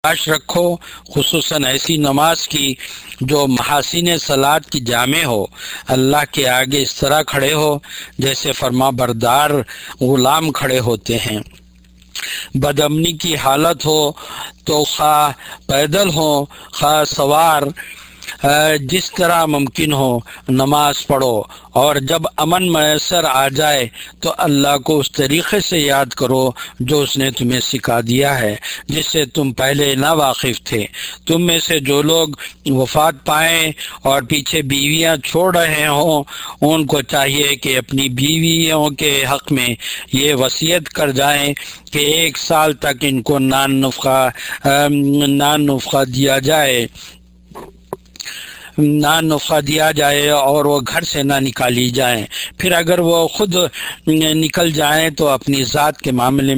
تلاش رکھو، خصوصاً ایسی نماز کی جو محاسن صلات کی جامع ہو۔ اللہ کے آگے اس طرح کھڑے ہو جیسے فرما بردار غلام کھڑے ہوتے ہیں۔ بدامنی کی حالت ہو تو خواہ پیدل ہو خواہ سوار، جس طرح ممکن ہو نماز پڑھو، اور جب امن میسر آ جائے تو اللہ کو اس طریقے سے یاد کرو جو اس نے تمہیں سکھا دیا ہے، جس سے تم پہلے نہ واقف تھے۔ تم میں سے جو لوگ وفات پائیں اور پیچھے بیویاں چھوڑ رہے ہوں، ان کو چاہیے کہ اپنی بیویوں کے حق میں یہ وصیت کر جائیں کہ 1 سال تک ان کو نان نفقہ دیا جائے اور وہ گھر سے نہ نکالی جائیں۔ پھر اگر وہ خود نکل جائیں تو اپنی ذات کے معاملے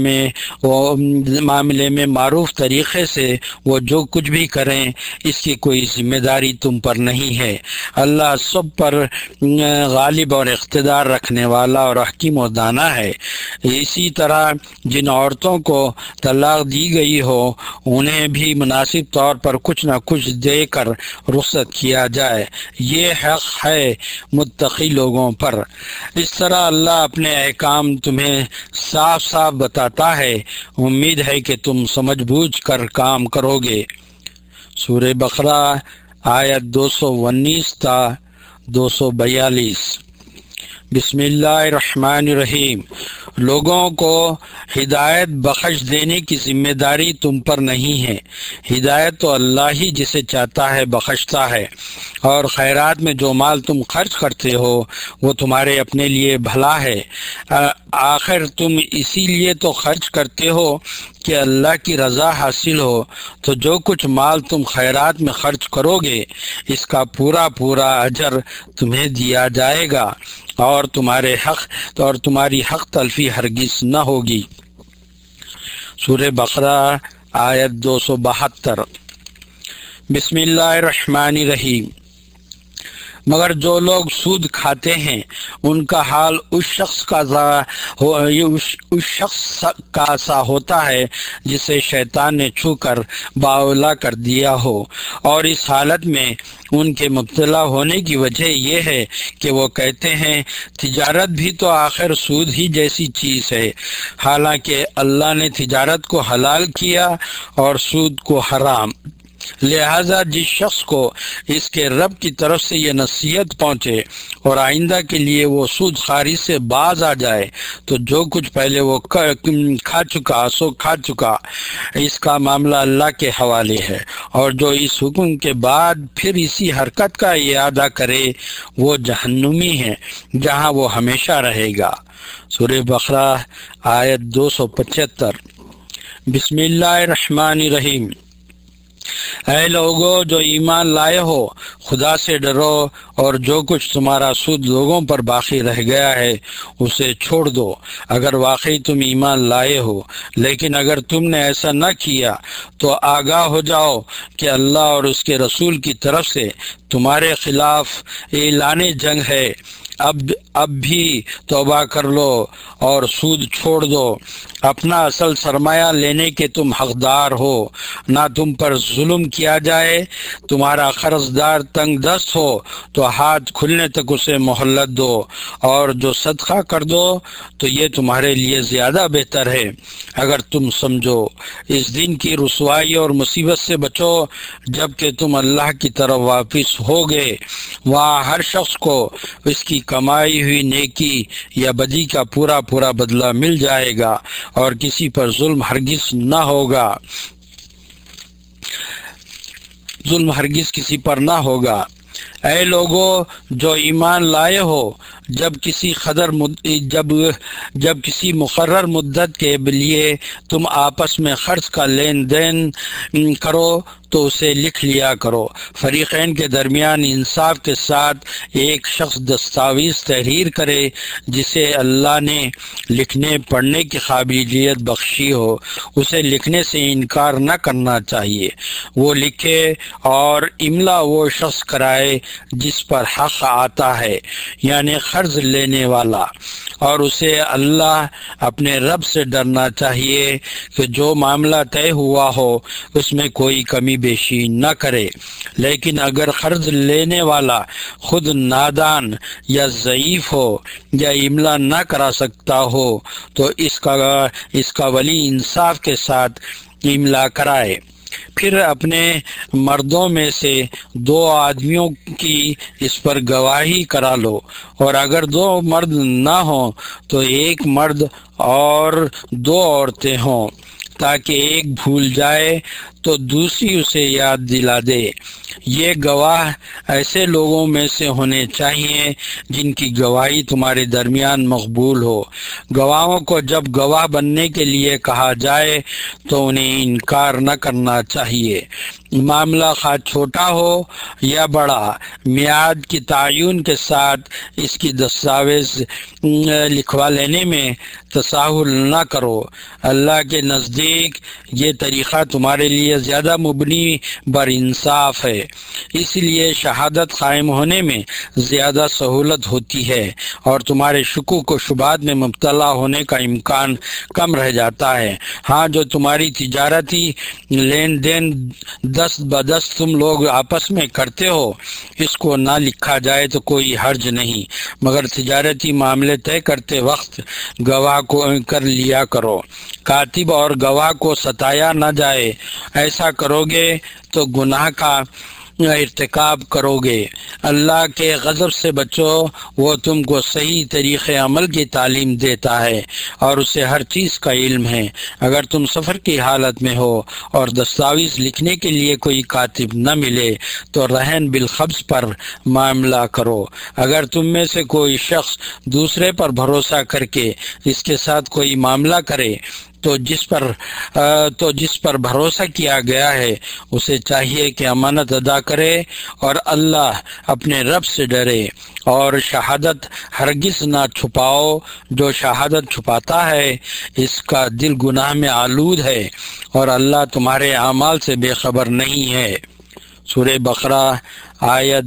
میں معروف طریقے سے وہ جو کچھ بھی کریں، اس کی کوئی ذمہ داری تم پر نہیں ہے۔ اللہ سب پر غالب اور اقتدار رکھنے والا اور حکیم و دانا ہے۔ اسی طرح جن عورتوں کو طلاق دی گئی ہو انہیں بھی مناسب طور پر کچھ نہ کچھ دے کر رخصت کیا جائے، یہ حق ہے متقی لوگوں پر۔ اس طرح اللہ اپنے احکام تمہیں صاف صاف بتاتا ہے، امید ہے کہ تم سمجھ بوجھ کر کام کرو گے۔ سورہ بقرہ آیت 219 تا 242۔ بسم اللہ الرحمن الرحیم۔ لوگوں کو ہدایت بخش دینے کی ذمہ داری تم پر نہیں ہے، ہدایت تو اللہ ہی جسے چاہتا ہے بخشتا ہے، اور خیرات میں جو مال تم خرچ کرتے ہو وہ تمہارے اپنے لیے بھلا ہے۔ آخر تم اسی لیے تو خرچ کرتے ہو کہ اللہ کی رضا حاصل ہو، تو جو کچھ مال تم خیرات میں خرچ کرو گے اس کا پورا اجر تمہیں دیا جائے گا، اور تمہاری حق تلفی ہرگز نہ ہوگی۔ سورہ بقرہ آیت 272۔ بسم اللہ الرحمن الرحیم۔ مگر جو لوگ سود کھاتے ہیں ان کا حال اس شخص کا سا ہوتا ہے جسے شیطان نے چھو کر باولا کر دیا ہو، اور اس حالت میں ان کے مبتلا ہونے کی وجہ یہ ہے کہ وہ کہتے ہیں تجارت بھی تو آخر سود ہی جیسی چیز ہے، حالانکہ اللہ نے تجارت کو حلال کیا اور سود کو حرام۔ لہذا جس شخص کو اس کے رب کی طرف سے یہ نصیحت پہنچے اور آئندہ کے لیے وہ سود خواری سے باز آ جائے تو جو کچھ پہلے وہ کھا چکا اس کا معاملہ اللہ کے حوالے ہے، اور جو اس حکم کے بعد پھر اسی حرکت کا اعادہ کرے وہ جہنمی ہے جہاں وہ ہمیشہ رہے گا۔ سورہ بقرہ آیت 275۔ بسم اللہ الرحمن الرحیم۔ اے لوگو جو ایمان لائے ہو، خدا سے ڈرو اور جو کچھ تمہارا سود لوگوں پر باقی رہ گیا ہے اسے چھوڑ دو، اگر واقعی تم ایمان لائے ہو۔ لیکن اگر تم نے ایسا نہ کیا تو آگاہ ہو جاؤ کہ اللہ اور اس کے رسول کی طرف سے تمہارے خلاف اعلان جنگ ہے۔ اب بھی توبہ کر لو اور سود چھوڑ دو، اپنا اصل سرمایہ لینے کے تم حقدار ہو، نہ تم پر ظلم کیا جائے۔ تمہارا قرض دار تنگ دست ہو تو ہاتھ کھلنے تک اسے مہلت دو، اور جو صدقہ کر دو تو یہ تمہارے لیے زیادہ بہتر ہے اگر تم سمجھو۔ اس دن کی رسوائی اور مصیبت سے بچو جب کہ تم اللہ کی طرف واپس ہوگے، وہاں ہر شخص کو اس کی کمائی ہوئی نیکی یا بدی کا پورا بدلہ مل جائے گا، اور کسی پر ظلم ہرگز نہ ہوگا، ظلم ہرگز کسی پر نہ ہوگا۔ اے لوگو جو ایمان لائے ہو، جب کسی مقرر مدت کے لیے تم آپس میں قرض کا لین دین کرو تو اسے لکھ لیا کرو۔ فریقین کے درمیان انصاف کے ساتھ ایک شخص دستاویز تحریر کرے جسے اللہ نے لکھنے پڑھنے کی قابلیت بخشی ہو، اسے لکھنے سے انکار نہ کرنا چاہیے۔ وہ لکھے اور املا وہ شخص کرائے جس پر حق آتا ہے، یعنی قرض لینے والا، اور اسے اللہ اپنے رب سے ڈرنا چاہیے کہ جو معاملہ طے ہوا ہو اس میں کوئی کمی بیشی نہ کرے۔ لیکن اگر قرض لینے والا خود نادان یا ضعیف ہو یا املا نہ کرا سکتا ہو تو اس کا ولی انصاف کے ساتھ املا کرائے۔ پھر اپنے مردوں میں سے 2 آدمیوں کی اس پر گواہی کرا لو، اور اگر 2 مرد نہ ہوں تو 1 مرد اور 2 عورتیں ہوں، تاکہ ایک بھول جائے تو دوسری اسے یاد دلا دے۔ یہ گواہ ایسے لوگوں میں سے ہونے چاہیے جن کی گواہی تمہارے درمیان مقبول ہو۔ گواہوں کو جب گواہ بننے کے لیے کہا جائے تو انہیں انکار نہ کرنا چاہیے۔ معاملہ خواہ چھوٹا ہو یا بڑا، میعاد کی تعین کے ساتھ اس کی دستاویز لکھوا لینے میں تساہل نہ کرو۔ اللہ کے نزدیک یہ طریقہ تمہارے لیے زیادہ مبنی بر انصاف ہے، اس لیے شہادت قائم ہونے میں زیادہ سہولت ہوتی ہے اور تمہارے شکوک و شبہات میں مبتلا ہونے کا امکان کم رہ جاتا ہے۔ ہاں، جو تمہاری تجارتی لین دین دست بدست تم لوگ آپس میں کرتے ہو، اس کو نہ لکھا جائے تو کوئی حرج نہیں، مگر تجارتی معاملے طے کرتے وقت گواہ کو کر لیا کرو۔ کاتب اور گواہ کو ستایا نہ جائے، ایسا کرو گے تو گناہ کا ارتکاب کرو گے۔ اللہ کے غضب سے بچو، وہ تم کو صحیح طریقے عمل کی تعلیم دیتا ہے اور اسے ہر چیز کا علم ہے۔ اگر تم سفر کی حالت میں ہو اور دستاویز لکھنے کے لیے کوئی کاتب نہ ملے تو رہن بالقبض پر معاملہ کرو۔ اگر تم میں سے کوئی شخص دوسرے پر بھروسہ کر کے اس کے ساتھ کوئی معاملہ کرے تو جس پر بھروسہ کیا گیا ہے اسے چاہیے کہ امانت ادا کرے اور اللہ اپنے رب سے ڈرے، اور شہادت ہرگز نہ چھپاؤ۔ جو شہادت چھپاتا ہے اس کا دل گناہ میں آلود ہے اور اللہ تمہارے اعمال سے بے خبر نہیں ہے۔ سورہ بقرہ آیت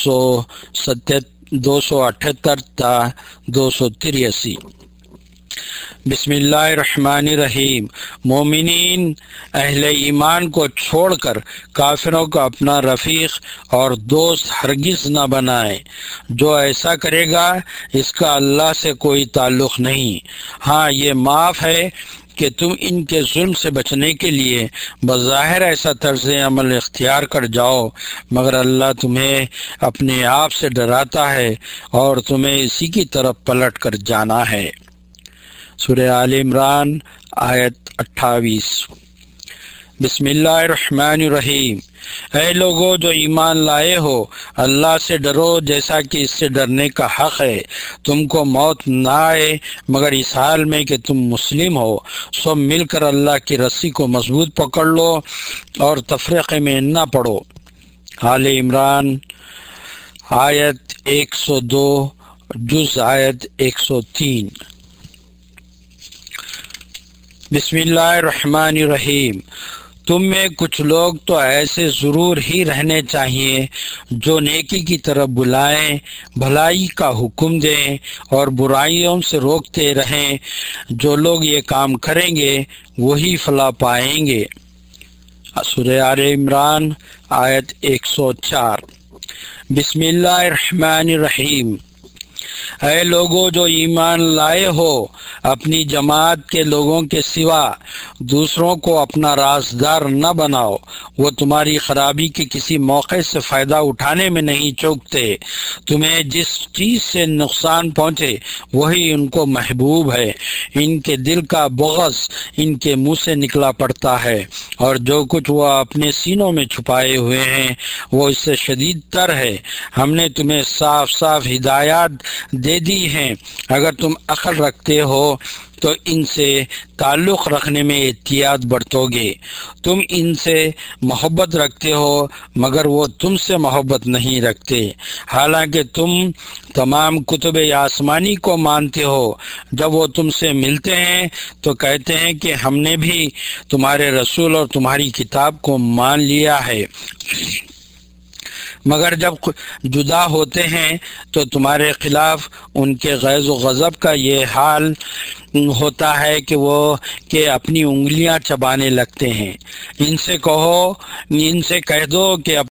278 تا 283۔ بسم اللہ الرحمن الرحیم۔ مومنین، اہل ایمان کو چھوڑ کر کافروں کو اپنا رفیق اور دوست ہرگز نہ بنائے۔ جو ایسا کرے گا اس کا اللہ سے کوئی تعلق نہیں۔ ہاں، یہ معاف ہے کہ تم ان کے ظلم سے بچنے کے لیے بظاہر ایسا طرز عمل اختیار کر جاؤ، مگر اللہ تمہیں اپنے آپ سے ڈراتا ہے اور تمہیں اسی کی طرف پلٹ کر جانا ہے۔ سورہ آل عمران آیت 28۔ بسم اللہ الرحمن الرحیم۔ اے لوگو جو ایمان لائے ہو، اللہ سے ڈرو جیسا کہ اس سے ڈرنے کا حق ہے۔ تم کو موت نہ آئے مگر اس حال میں کہ تم مسلم ہو، سب مل کر اللہ کی رسی کو مضبوط پکڑ لو اور تفریقے میں نہ پڑو۔ آل عمران آیت 102 جز آیت 103۔ بسم اللہ الرحمن الرحیم۔ تم میں کچھ لوگ تو ایسے ضرور ہی رہنے چاہیے جو نیکی کی طرف بلائیں، بھلائی کا حکم دیں اور برائیوں سے روکتے رہیں۔ جو لوگ یہ کام کریں گے وہی فلاح پائیں گے۔ سورہ آل عمران آیت 104۔ بسم اللہ الرحمن الرحیم۔ اے لوگو جو ایمان لائے ہو، اپنی جماعت کے لوگوں کے سوا دوسروں کو اپنا رازدار نہ بناؤ۔ وہ تمہاری خرابی کے کسی موقع سے فائدہ اٹھانے میں نہیں چوکتے۔ تمہیں جس چیز سے نقصان پہنچے وہی ان کو محبوب ہے۔ ان کے دل کا بغض ان کے منہ سے نکلا پڑتا ہے، اور جو کچھ وہ اپنے سینوں میں چھپائے ہوئے ہیں وہ اس سے شدید تر ہے۔ ہم نے تمہیں صاف صاف ہدایات دے دی ہیں۔ اگر تم عقل رکھتے ہو تو ان سے تعلق رکھنے میں احتیاط برتو گے۔ تم ان سے محبت رکھتے ہو مگر وہ تم سے محبت نہیں رکھتے، حالانکہ تم تمام کتب آسمانی کو مانتے ہو۔ جب وہ تم سے ملتے ہیں تو کہتے ہیں کہ ہم نے بھی تمہارے رسول اور تمہاری کتاب کو مان لیا ہے۔ مگر جب جدا ہوتے ہیں تو تمہارے خلاف ان کے غیظ و غضب کا یہ حال ہوتا ہے کہ وہ اپنی انگلیاں چبانے لگتے ہیں۔ ان سے کہہ دو کہ